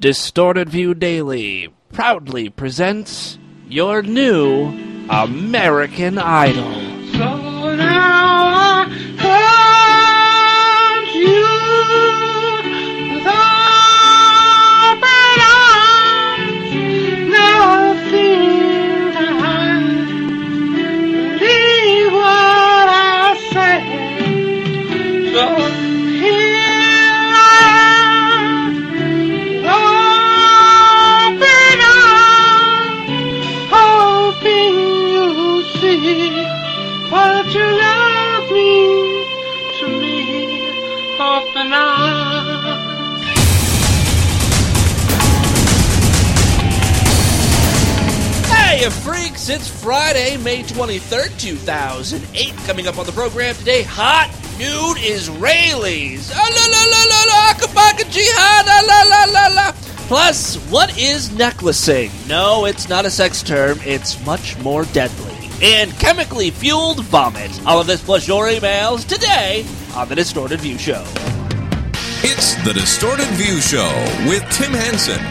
Distorted View Daily proudly presents your new American Idol. So now I come to you with open arms, nothing to hide. Believe what I say. So here I am, open arms, hoping you'll see what you love me to me. Open arms. Hey, you freaks! It's Friday, May 23rd, 2008. Coming up on the program today, hot nude Israelis. Ah, la la la la la, akabaka jihad, ah, la la la la. Plus, what is necklacing? No, it's not a sex term. It's much more deadly. And chemically fueled vomit. All of this plus your emails today on The Distorted View Show. It's The Distorted View Show with Tim Henson.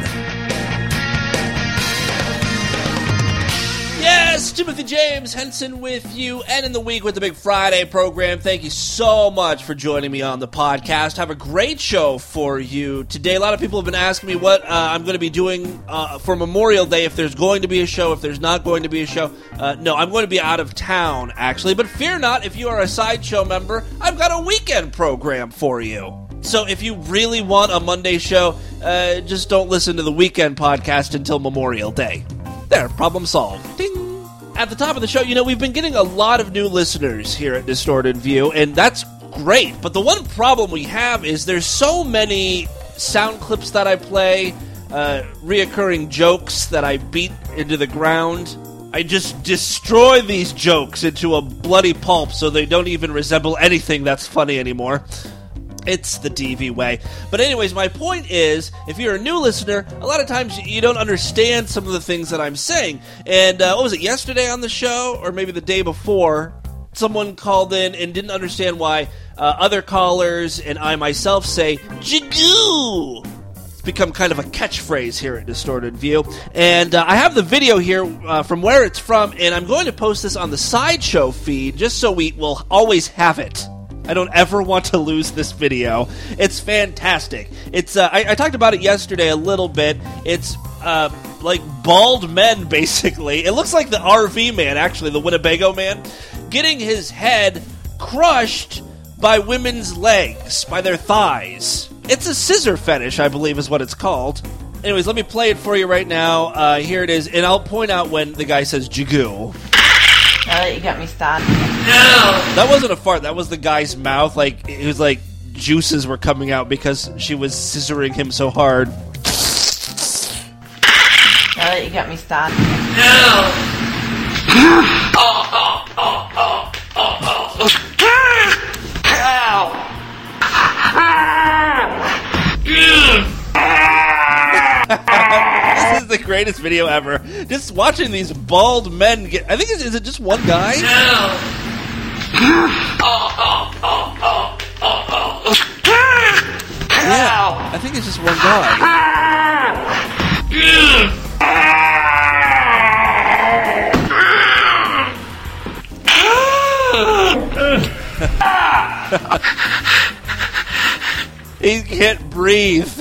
Yes, Timothy James Henson with you, and in the week with the Big Friday program. Thank you so much for joining me on the podcast. Have a great show for you today. A lot of people have been asking me what I'm going to be doing for Memorial Day, if there's going to be a show, if there's not going to be a show. No, I'm going to be out of town, actually. But fear not, if you are a Sideshow member, I've got a weekend program for you. So if you really want a Monday show, just don't listen to the weekend podcast until Memorial Day. There, problem solved. Ding! At the top of the show, we've been getting a lot of new listeners here at Distorted View, and that's great. But the one problem we have is there's so many sound clips that I play, reoccurring jokes that I beat into the ground. I just destroy these jokes into a bloody pulp so they don't even resemble anything that's funny anymore. It's the DV way. But anyways, my point is, if you're a new listener, a lot of times you don't understand some of the things that I'm saying. And what was it, yesterday on the show, or maybe the day before, someone called in and didn't understand why other callers and I myself say, Jigoo! It's become kind of a catchphrase here at Distorted View. And I have the video here from where it's from, and I'm going to post this on the Sideshow feed, just so we will always have it. I don't ever want to lose this video. It's fantastic. It's I talked about it yesterday a little bit. It's like bald men, basically. It looks like the RV man, actually, the Winnebago man, getting his head crushed by women's legs, by their thighs. It's a scissor fetish, I believe is what it's called. Anyways, let me play it for you right now. Here it is, and I'll point out when the guy says jigoo. Now that you got me started. No! That wasn't a fart. That was the guy's mouth. Like, it was like juices were coming out because she was scissoring him so hard. Now that you got me started. No! This is the greatest video ever. Just watching these bald men get... I think, is it just one guy? No! Yeah, I think it's just one guy. He can't breathe.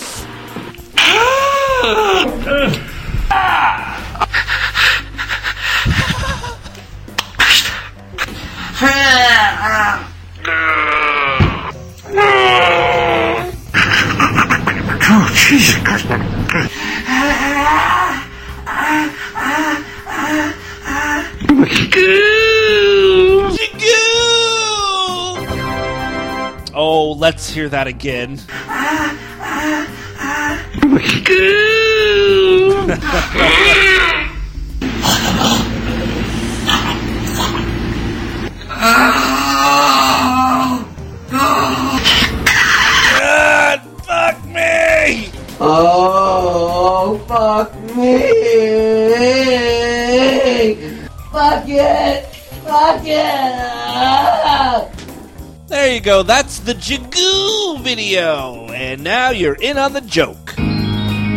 Oh, Jesus Christ. Oh, let's hear that again. God, fuck me! Oh, fuck me! Fuck it! Fuck it! There you go, that's the Jigoo video. And now you're in on the joke.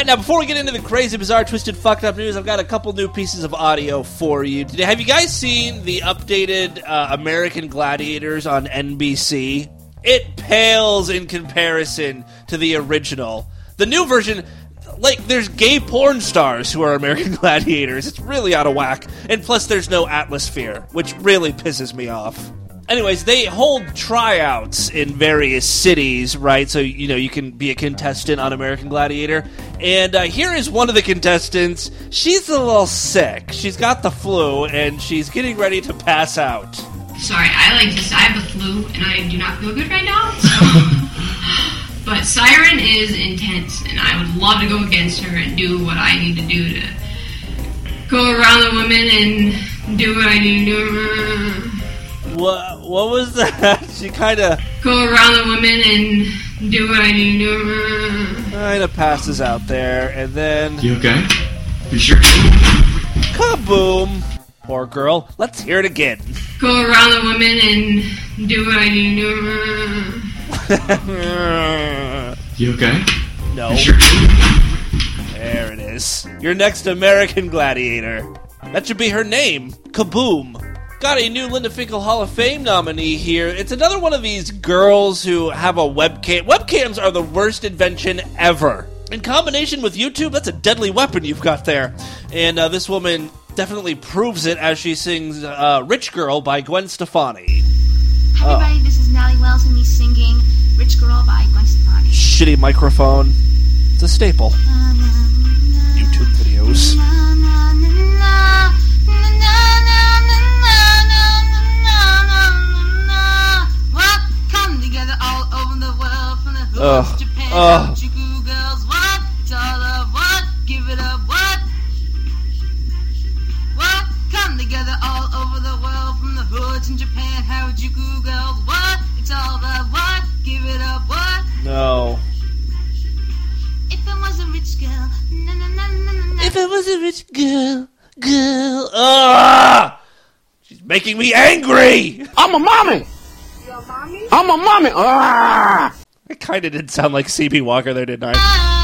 right, now before we get into the crazy, bizarre, twisted, fucked up news, I've got a couple new pieces of audio for you today. Have you guys seen the updated American Gladiators on NBC? It pales in comparison to the original. The new version, like, there's gay porn stars who are American Gladiators. It's really out of whack. And plus, there's no Atmosphere, which really pisses me off. Anyways, they hold tryouts in various cities, right? So, you know, you can be a contestant on American Gladiator. And here is one of the contestants. She's a little sick. She's got the flu, and she's getting ready to pass out. Sorry, I have the flu, and I do not feel good right now, so... But Siren is intense, and I would love to go against her and do what I need to do to go around the women and do what I need to do. What was that? She kind of... Go around the women and do what I need to do. Kind of passes out there, and then... You okay? You sure? Kaboom! Poor girl. Let's hear it again. Go around the women and do what I need to do. You okay? No. You sure? There it is. Your next American Gladiator. That should be her name. Kaboom. Got a new Linda Finkel Hall of Fame nominee here. It's another one of these girls who have a webcam. Webcams are the worst invention ever. In combination with YouTube, that's a deadly weapon you've got there. And this woman definitely proves it as she sings Rich Girl by Gwen Stefani. Hi everybody, this is Natalie Wells and me singing Rich Girl by Gwen Stefani. Shitty microphone. It's a staple. YouTube videos. Come together all over the world from the hoods to Japan. Juku girls, what? It's all of what? Give it up, what? What? Come together all over the world from the hoods in Japan. Harajuku girls, what? It's all the what? Give it up, what? No. If I was a rich girl, na na na na na. If I was a rich girl. Ah! She's making me angry! I'm a mommy! You're a mommy? I'm a mommy! Ah! I kinda did sound like C.B. Walker there, didn't I?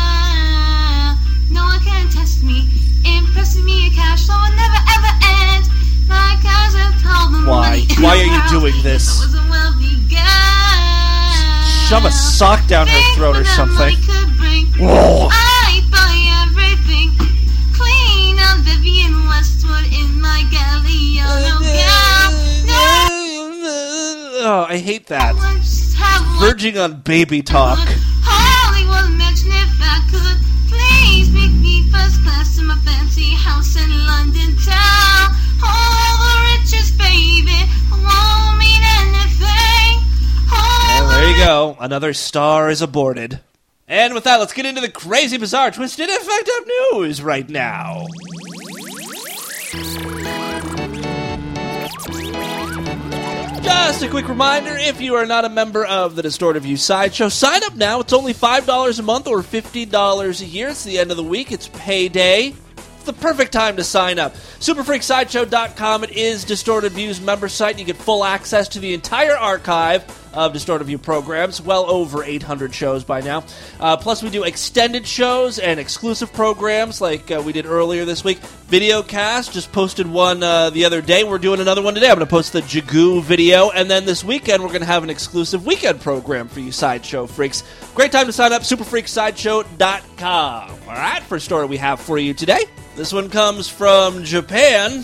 No one can test me. Impressing me a cash flow will never ever end. Like as I've told them. Why? Why are you doing this? I was a wealthy girl. Shove a sock down her throat or something. Whoa. I buy everything. Clean up Vivian Westwood in my Galliano gown. Oh, I hate that. Verging on baby talk. Hollywood mention if I could. Please make me first class in my fancy house in London town. All the riches, baby, won't mean anything. Well, there you go. Another star is aborted. And with that, let's get into the crazy, bizarre, twisted, and fucked up news right now. Just a quick reminder, if you are not a member of the Distorted View Sideshow, sign up now. It's only $5 a month or $50 a year. It's the end of the week. It's payday. It's the perfect time to sign up. SuperFreakSideshow.com. It is Distorted View's member site. You get full access to the entire archive of Distorted View programs, well over 800 shows by now. Plus, we do extended shows and exclusive programs like we did earlier this week. Videocast, just posted one the other day. We're doing another one today. I'm going to post the Jagoo video, and then this weekend we're going to have an exclusive weekend program for you Sideshow freaks. Great time to sign up, SuperFreakSideshow.com. All right, first story we have for you today. This one comes from Japan.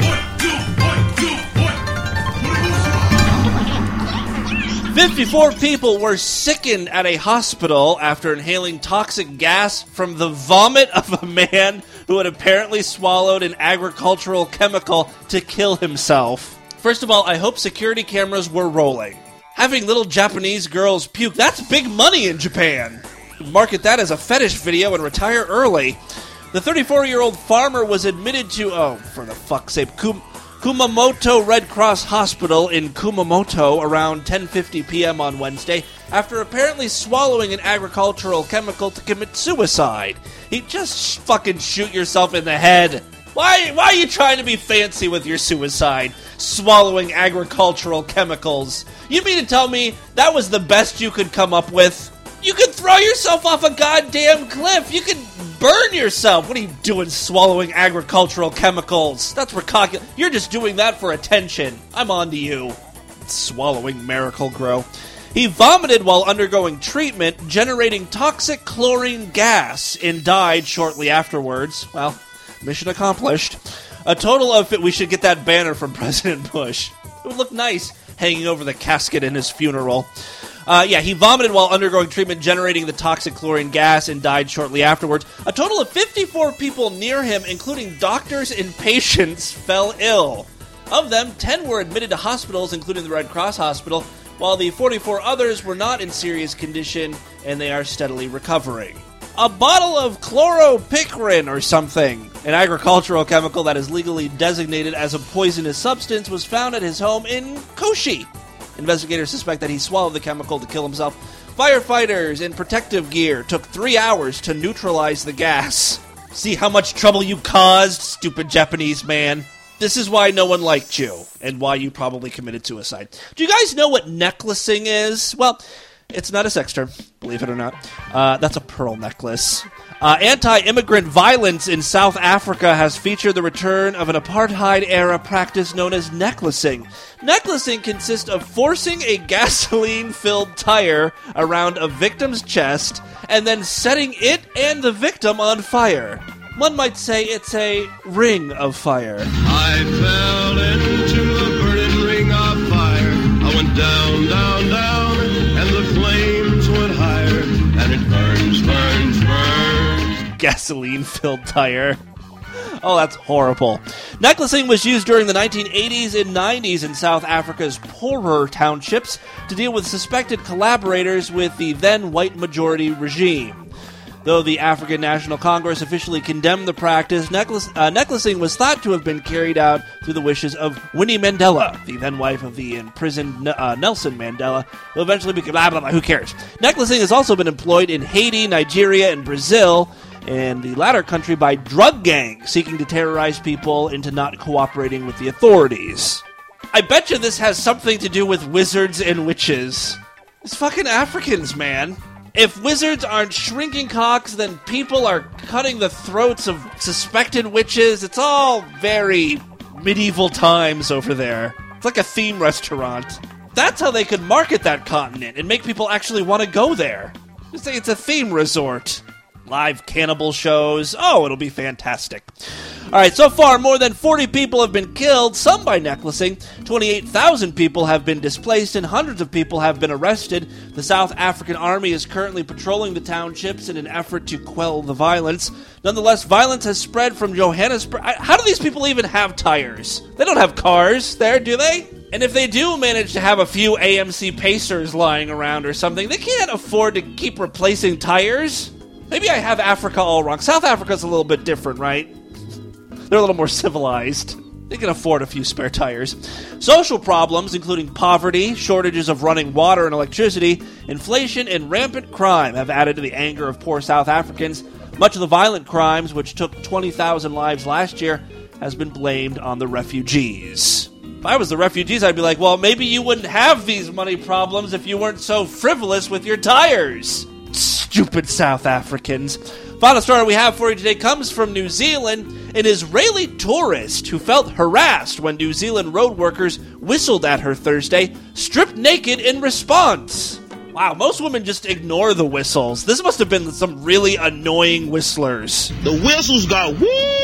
54 people were sickened at a hospital after inhaling toxic gas from the vomit of a man who had apparently swallowed an agricultural chemical to kill himself. First of all, I hope security cameras were rolling. Having little Japanese girls puke, that's big money in Japan. Market that as a fetish video and retire early. The 34-year-old farmer was admitted to, for the fuck's sake, Kumamoto Red Cross Hospital in Kumamoto around 10:50 p.m. on Wednesday after apparently swallowing an agricultural chemical to commit suicide. He just fucking shoot yourself in the head. Why are you trying to be fancy with your suicide? Swallowing agricultural chemicals. You mean to tell me that was the best you could come up with? You could throw yourself off a goddamn cliff. You could burn yourself. What are you doing swallowing agricultural chemicals? That's recalcul... You're just doing that for attention. I'm on to you. Swallowing Miracle-Gro. He vomited while undergoing treatment, generating toxic chlorine gas, and died shortly afterwards. Well, mission accomplished. A total of... We should get that banner from President Bush. It would look nice hanging over the casket in his funeral. He vomited while undergoing treatment, generating the toxic chlorine gas, and died shortly afterwards. A total of 54 people near him, including doctors and patients, fell ill. Of them, 10 were admitted to hospitals, including the Red Cross Hospital, while the 44 others were not in serious condition, and they are steadily recovering. A bottle of chloropicrin or something, an agricultural chemical that is legally designated as a poisonous substance, was found at his home in Koshi. Investigators suspect that he swallowed the chemical to kill himself. Firefighters in protective gear took 3 hours to neutralize the gas. See how much trouble you caused, stupid Japanese man? This is why no one liked you, and why you probably committed suicide. Do you guys know what necklacing is? Well, it's not a sex term, believe it or not. That's a pearl necklace. Anti-immigrant violence in South Africa has featured the return of an apartheid-era practice known as necklacing. Necklacing consists of forcing a gasoline-filled tire around a victim's chest and then setting it and the victim on fire. One might say it's a ring of fire. I fell into a burning ring of fire. I went down, down, down, and the flames went higher, and it burns, burns, burns. Gasoline-filled tire. Oh, that's horrible. Necklacing was used during the 1980s and 90s in South Africa's poorer townships to deal with suspected collaborators with the then white majority regime. Though the African National Congress officially condemned the practice, necklacing was thought to have been carried out through the wishes of Winnie Mandela, the then wife of the imprisoned Nelson Mandela, who eventually became... Blah, blah, blah, who cares? Necklacing has also been employed in Haiti, Nigeria, and Brazil, and the latter country by drug gangs seeking to terrorize people into not cooperating with the authorities. I bet you this has something to do with wizards and witches. It's fucking Africans, man. If wizards aren't shrinking cocks, then people are cutting the throats of suspected witches. It's all very medieval times over there. It's like a theme restaurant. That's how they could market that continent and make people actually want to go there. Just say it's a theme resort. Live cannibal shows. Oh, it'll be fantastic. All right, so far, more than 40 people have been killed, some by necklacing. 28,000 people have been displaced, and hundreds of people have been arrested. The South African Army is currently patrolling the townships in an effort to quell the violence. Nonetheless, violence has spread from Johannesburg. How do these people even have tires? They don't have cars there, do they? And if they do manage to have a few AMC Pacers lying around or something, they can't afford to keep replacing tires. Maybe I have Africa all wrong. South Africa's a little bit different, right? They're a little more civilized. They can afford a few spare tires. Social problems, including poverty, shortages of running water and electricity, inflation, and rampant crime have added to the anger of poor South Africans. Much of the violent crimes, which took 20,000 lives last year, has been blamed on the refugees. If I was the refugees, I'd be like, well, maybe you wouldn't have these money problems if you weren't so frivolous with your tires. Stupid South Africans. Final story we have for you today comes from New Zealand. An Israeli tourist who felt harassed when New Zealand road workers whistled at her Thursday, stripped naked in response. Wow, most women just ignore the whistles. This must have been some really annoying whistlers. The whistles got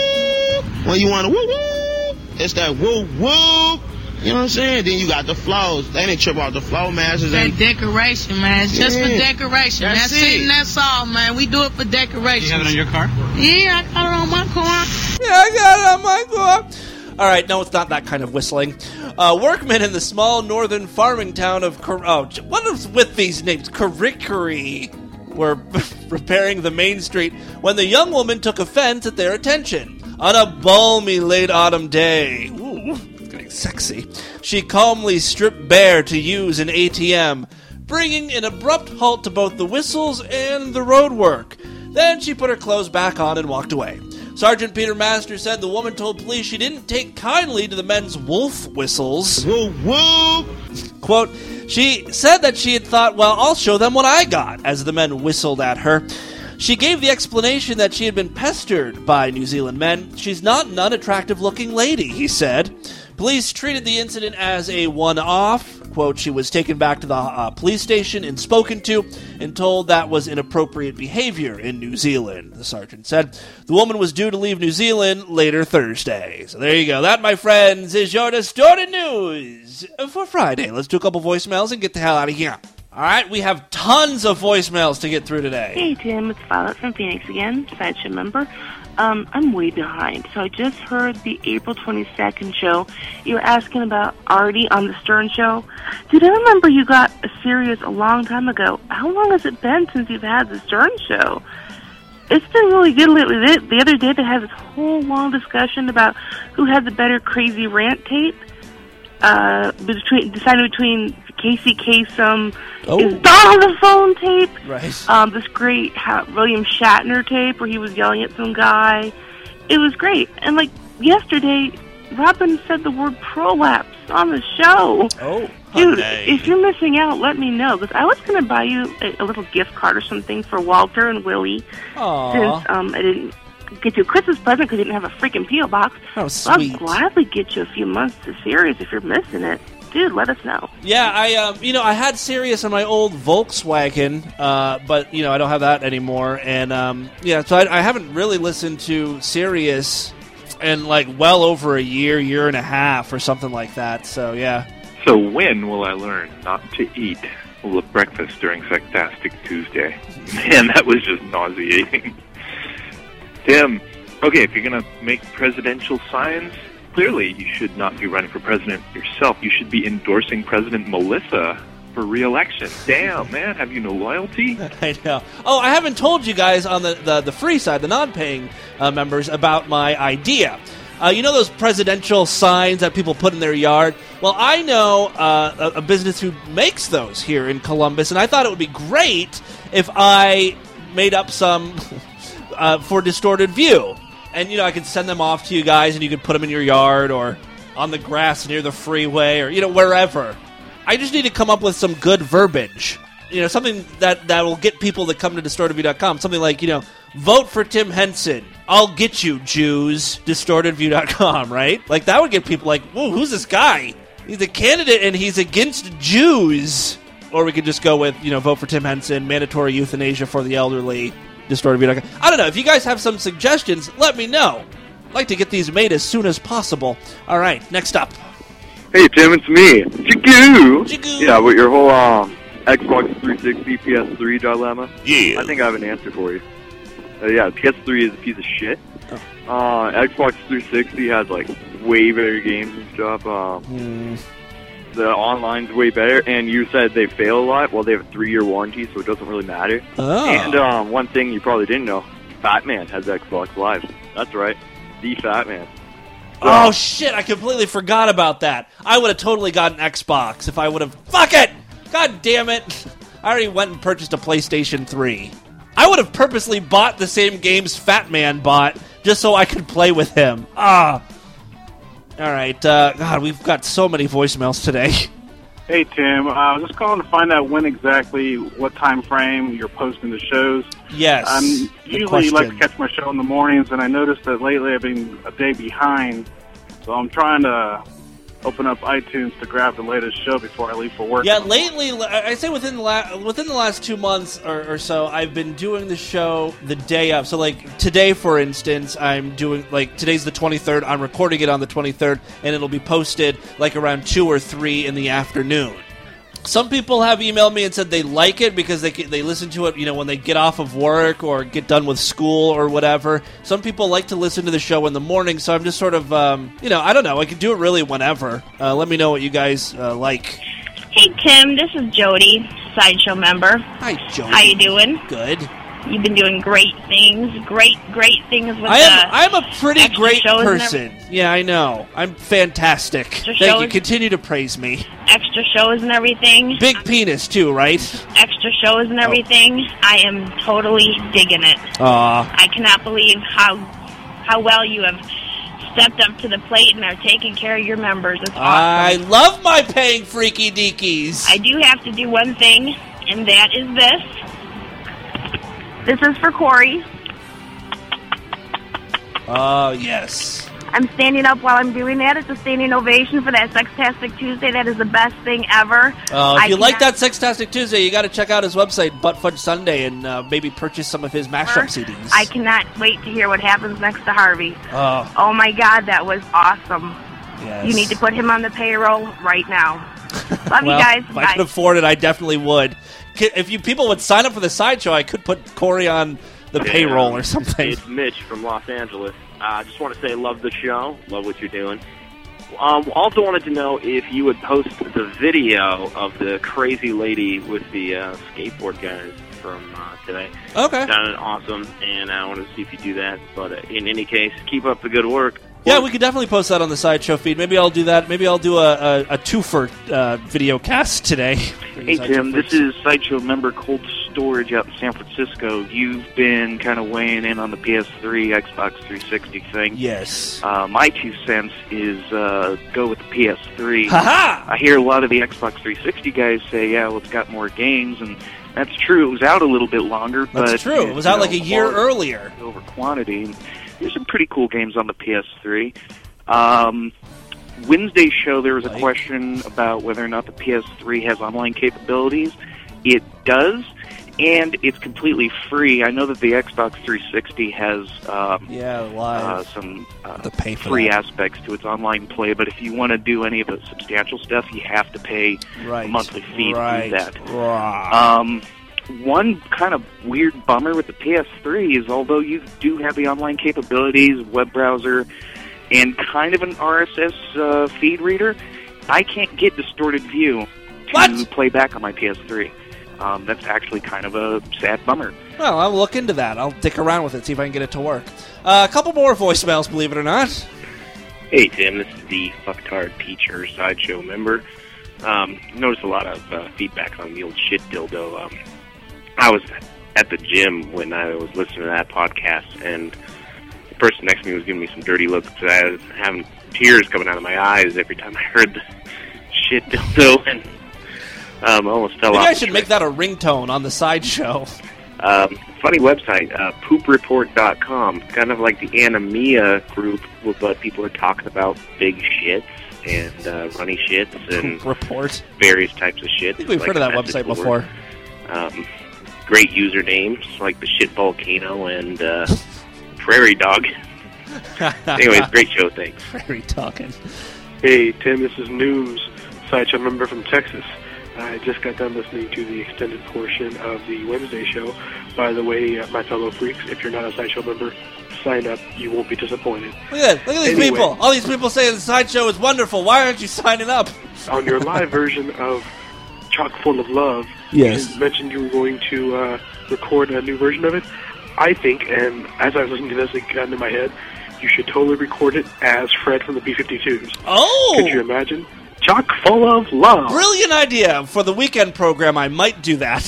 woo when you want to woo woo. It's that woo woo. You know what I'm saying? Then you got the flows. They didn't trip off the flow masters. That decoration, man. It's just for decoration. That's it. And that's all, man. We do it for decoration. You have it on your car? Yeah, I got it on my car. Yeah, I got it on my car. All right, no, it's not that kind of whistling. Workmen in the small northern farming town of... what is with these names? Karikari were repairing the main street when the young woman took offense at their attention. On a balmy late autumn day... Ooh, getting sexy. She calmly stripped bare to use an ATM, bringing an abrupt halt to both the whistles and the road work. Then she put her clothes back on and walked away. Sergeant Peter Master said the woman told police she didn't take kindly to the men's wolf whistles. Woo woo! Quote, she said that she had thought, well, I'll show them what I got, as the men whistled at her. She gave the explanation that she had been pestered by New Zealand men. She's not an unattractive-looking lady, he said. Police treated the incident as a one-off. Quote, she was taken back to the police station and spoken to and told that was inappropriate behavior in New Zealand, the sergeant said. The woman was due to leave New Zealand later Thursday. So there you go. That, my friends, is your distorted news for Friday. Let's do a couple voicemails and get the hell out of here. All right, we have tons of voicemails to get through today. Hey, Tim, it's Violet from Phoenix again, Sideshow member. I'm way behind, so I just heard the April 22nd show. You were asking about Artie on the Stern Show. Dude, I remember you got a Sirius a long time ago. How long has it been since you've had the Stern Show? It's been really good lately. The other day they had this whole long discussion about who had the better crazy rant tape. Decided between Casey Kasem, is Don on the phone tape, right? This great William Shatner tape where he was yelling at some guy. It was great. And like yesterday, Robin said the word prolapse on the show. Oh, dude, if you're missing out, let me know, because I was going to buy you a little gift card or something for Walter and Willie. Aww. Since I didn't get you a Christmas present because you didn't have a freaking P.O. box. Oh, sweet. I'll gladly get you a few months to Sirius if you're missing it. Dude, let us know. Yeah, I had Sirius on my old Volkswagen, but, I don't have that anymore. And, so I haven't really listened to Sirius in, well over a year and a half or something like that. So, yeah. So when will I learn not to eat breakfast during Sectastic Tuesday? Man, that was just nauseating. Tim, okay, if you're going to make presidential signs, clearly you should not be running for president yourself. You should be endorsing President Melissa for re-election. Damn, man, have you no loyalty? I know. Oh, I haven't told you guys on the free side, the non-paying members, about my idea. You know those presidential signs that people put in their yard? Well, I know a business who makes those here in Columbus, and I thought it would be great if I made up some for Distorted View. And, I could send them off to you guys, and you could put them in your yard or on the grass near the freeway or, wherever. I just need to come up with some good verbiage. Something that will get people to come to DistortedView.com. Something like, vote for Tim Henson. I'll get you, Jews. DistortedView.com, right? Like, that would get people like, whoa, who's this guy? He's a candidate, and he's against Jews. Or we could just go with, vote for Tim Henson, mandatory euthanasia for the elderly. DistortedView.com. I don't know. If you guys have some suggestions, let me know. I'd like to get these made as soon as possible. All right, next up. Hey, Tim, it's me. Jigoo! Jigoo! Yeah, with your whole Xbox 360, PS3 dilemma. Yeah. I think I have an answer for you. PS3 is a piece of shit. Xbox 360 has, way better games and stuff. The online's way better, and you said they fail a lot. Well, they have a 3-year warranty, so it doesn't really matter. Oh. And one thing you probably didn't know, Fat Man has Xbox Live. That's right, the Fat Man. Oh, shit, I completely forgot about that. I would have totally got an Xbox if I would have... Fuck it! God damn it! I already went and purchased a PlayStation 3. I would have purposely bought the same games Fat Man bought just so I could play with him. All right, God, we've got so many voicemails today. Hey, Tim. I was just calling to find out what time frame you're posting the shows. Yes. Usually like to catch my show in the mornings, and I noticed that lately I've been a day behind, so I'm trying to open up iTunes to grab the latest show before I leave for work. Yeah, lately, I say within the last 2 months or so, I've been doing the show the day of. So, today, for instance, I'm doing, today's the 23rd. I'm recording it on the 23rd, and it'll be posted, around 2 or 3 in the afternoon. Some people have emailed me and said they like it because they listen to it, when they get off of work or get done with school or whatever. Some people like to listen to the show in the morning, so I'm just sort of, I don't know. I can do it really whenever. Let me know what you guys like. Hey, Tim. This is Jody, Sideshow member. Hi, Jody. How you doing? Good. You've been doing great things. Great things with I'm a pretty great shows person. Yeah, I know. I'm fantastic. Thank you. Continue to praise me. Extra shows and everything. Big penis, too, right? Extra shows and everything. I am totally digging it. I cannot believe how well you have stepped up to the plate and are taking care of your members. It's awesome. I love my paying freaky deekies. I do have to do one thing, and that is this. This is for Corey. Yes. I'm standing up while I'm doing that. It's a standing ovation for that Sextastic Tuesday. That is the best thing ever. If you like that Sextastic Tuesday, you got to check out his website, Butt Fudge Sunday, and maybe purchase some of his mashup CDs. I cannot wait to hear what happens next to Harvey. Oh my God, that was awesome. Yes. You need to put him on the payroll right now. Love you guys. If I could afford it, I definitely would. If people would sign up for the sideshow, I could put Corey on the payroll or something. It's Mitch from Los Angeles. I just want to say love the show, love what you're doing. Also wanted to know if you would post the video of the crazy lady with the skateboard guys from today. Okay. Sounded awesome, and I wanted to see if you do that. But in any case, keep up the good work. Yeah, we could definitely post that on the sideshow feed. Maybe I'll do that. Maybe I'll do a twofer video cast today. Hey, Tim, this is Sideshow member Cold Storage out in San Francisco. You've been kind of weighing in on the PS3, Xbox 360 thing. Yes. My 2 cents is go with the PS3. Ha-ha! I hear a lot of the Xbox 360 guys say, yeah, well, it's got more games, and that's true. It was out a little bit longer. That's true. It was out like a year earlier. Over quantity. And there's some pretty cool games on the PS3. Wednesday's show, there was a question about whether or not the PS3 has online capabilities. It does, and it's completely free. I know that the Xbox 360 has some free aspects to its online play, but if you want to do any of the substantial stuff, you have to pay a monthly fee to do that. One kind of weird bummer with the PS3 is although you do have the online capabilities, web browser, and kind of an RSS feed reader, I can't get Distorted View to play back on my PS3. That's actually kind of a sad bummer. Well, I'll look into that. I'll dick around with it, see if I can get it to work. A couple more voicemails, believe it or not. Hey, Tim, this is the Fucktard Teacher Sideshow member. Noticed a lot of feedback on the old shit dildo. I was at the gym when I was listening to that podcast, and the person next to me was giving me some dirty looks. I was having tears coming out of my eyes every time I heard the shit dildo, and I almost fell off. Maybe I should make that a ringtone on the sideshow. Funny website, poopreport.com. Kind of like the Anemia group, but people are talking about big shits and runny shits and Poop Report. Various types of shit. I think we've heard of that website before. Great usernames like the Shit Volcano and Prairie Dog. Anyways, great show, thanks. Prairie Talking. Hey, Tim, this is Nooms, Sideshow member from Texas. I just got done listening to the extended portion of the Wednesday show. By the way, my fellow freaks, if you're not a Sideshow member, sign up. You won't be disappointed. Look at these people. All these people saying the sideshow is wonderful. Why aren't you signing up? On your live version of Chock Full of Love, yes, you mentioned you were going to record a new version of it. I think, and as I was listening to this, it got into my head, you should totally record it as Fred from the B-52s. Oh! Could you imagine? Chock Full of Love. Brilliant idea. For the weekend program, I might do that.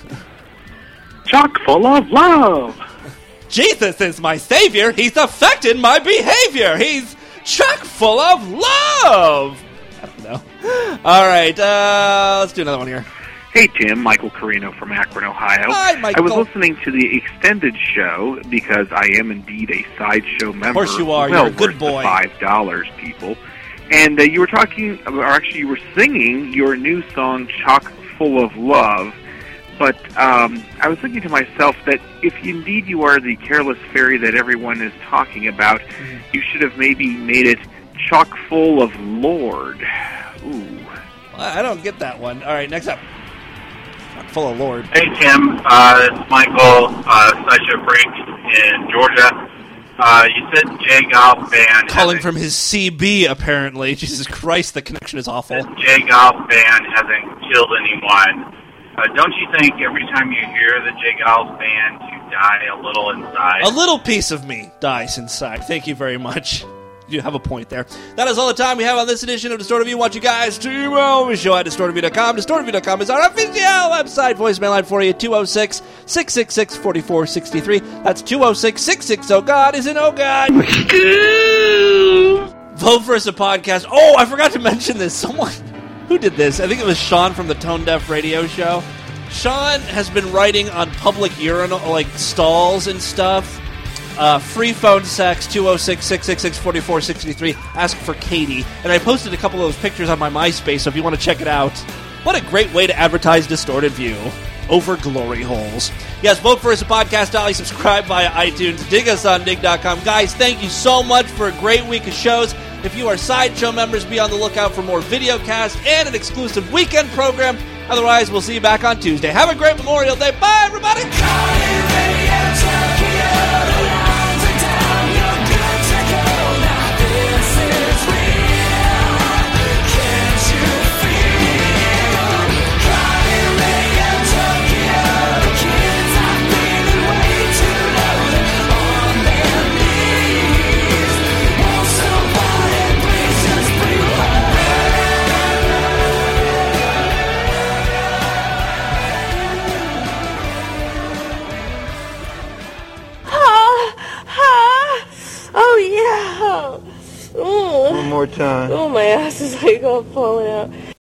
Chock Full of Love. Jesus is my savior. He's affected my behavior. He's chock full of love. I don't know. All right, let's do another one here. Hey, Tim. Michael Carino from Akron, Ohio. Hi, Michael. I was listening to the extended show because I am indeed a Sideshow member. Of course you are. Well, You're a good boy. $5, people. And you were talking, or actually you were singing your new song, Chock Full of Love. But I was thinking to myself that if indeed you are the careless fairy that everyone is talking about, you should have maybe made it chock full of Lord. Ooh. I don't get that one. All right, next up. Chock full of Lord. Hey, Tim. It's Michael, Sideshow Freak in Georgia. You said Jay Golf Band... Calling from his CB, apparently. Jesus Christ, the connection is awful. Jay Golf Band hasn't killed anyone. Don't you think every time you hear the Jay Giles Band, you die a little inside? A little piece of me dies inside. Thank you very much. You have a point there. That is all the time we have on this edition of Distorted View. Want you guys to email the show at DistortedView.com. DistortedView.com is our official website. Voicemail line for you, 206-666-4463. That's 206-660-GOD is an God. Vote for us a podcast. Oh, I forgot to mention this. Someone... Who did this? I think it was Sean from the Tone Deaf Radio Show. Sean has been writing on public urinal, like stalls and stuff. Free phone sex, 206-666-4463. Ask for Katie. And I posted a couple of those pictures on my MySpace, so if you want to check it out. What a great way to advertise Distorted View over glory holes. Yes, vote for us at Podcast Alley. Subscribe via iTunes. Dig us on dig.com. Guys, thank you so much for a great week of shows. If you are Sideshow members, be on the lookout for more video casts and an exclusive weekend program. Otherwise, we'll see you back on Tuesday. Have a great Memorial Day. Bye, everybody! Oh, yeah. Ooh. One more time. Oh, my ass is like all falling out.